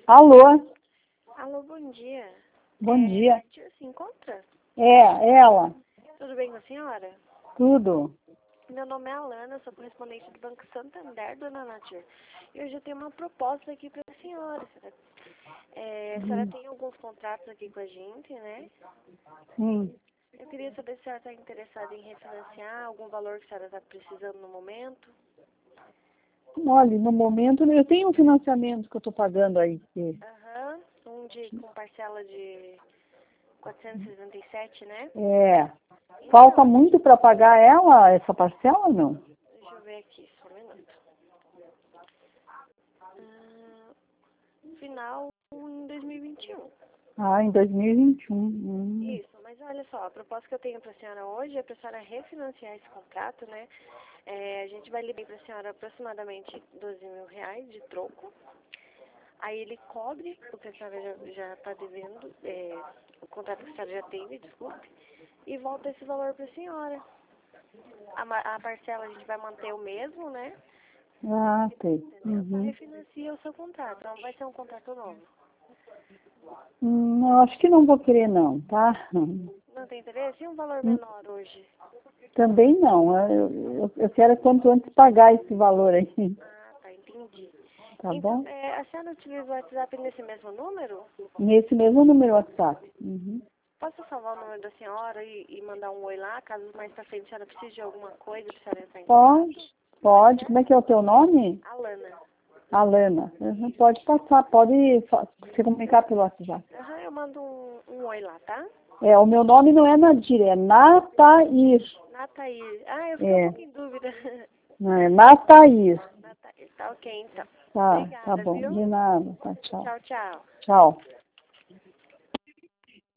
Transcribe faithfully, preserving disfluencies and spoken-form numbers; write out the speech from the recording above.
Alô? Alô, bom dia. Bom é, dia. A tia se encontra? É, ela. Tudo bem com a senhora? Tudo. Meu nome é Alana, sou correspondente do Banco Santander, dona Natir. E hoje eu tenho uma proposta aqui para a senhora. senhora. É, a senhora Hum, tem alguns contratos aqui com a gente, né? Sim. Eu queria saber se a senhora está interessada em refinanciar, algum valor que a senhora está precisando no momento. Olha, no momento eu tenho um financiamento que eu estou pagando aí. que- Aham, um de, com parcela de quatrocentos e sessenta e sete, né? É. Falta Então, muito para pagar ela, essa parcela ou não? deixa eu ver aqui, só um minuto. Ah, final em dois mil e vinte e um. Ah, em dois mil e vinte e um. Hum. Isso, mas olha só, a proposta que eu tenho para a senhora hoje é para a senhora refinanciar esse contrato, né? É, a gente vai liberar para a senhora aproximadamente doze mil reais de troco. Aí ele cobre o que a senhora já está devendo, é, o contrato que a senhora já teve, desculpe, e volta esse valor para a senhora. A, ma- a parcela a gente vai manter o mesmo, né? Ah, tem. Entendeu? Só Uhum. refinancia o seu contrato, não vai ser um contrato novo. Hum, eu acho que não vou querer não, tá? Não tem interesse? E um valor Hum, menor hoje? Também não. Eu, eu, eu quero quanto antes pagar esse valor aí. Ah, tá, entendi. Tá Então, bom? é, a senhora utiliza o WhatsApp nesse mesmo número? Nesse mesmo número WhatsApp. Uhum. Posso salvar o número da senhora e, e mandar um oi lá, caso mais pra frente a senhora precise de alguma coisa, pra senhora entrar em contato? Pode, Pode pode. ser? Como é que é o teu nome? Alana. Alana. Uhum, pode passar, pode fa- se comunicar pelo WhatsApp. Aham, eu mando um, um oi lá, tá? É, o meu nome não é Nadir, é Natair. Natair. Ah, eu fiquei um É, pouco em dúvida. não é Natair. Natair, tá ok então. Tá, tá Obrigada, bom. viu? De nada. Tá, tchau. Tchau, tchau. Tchau.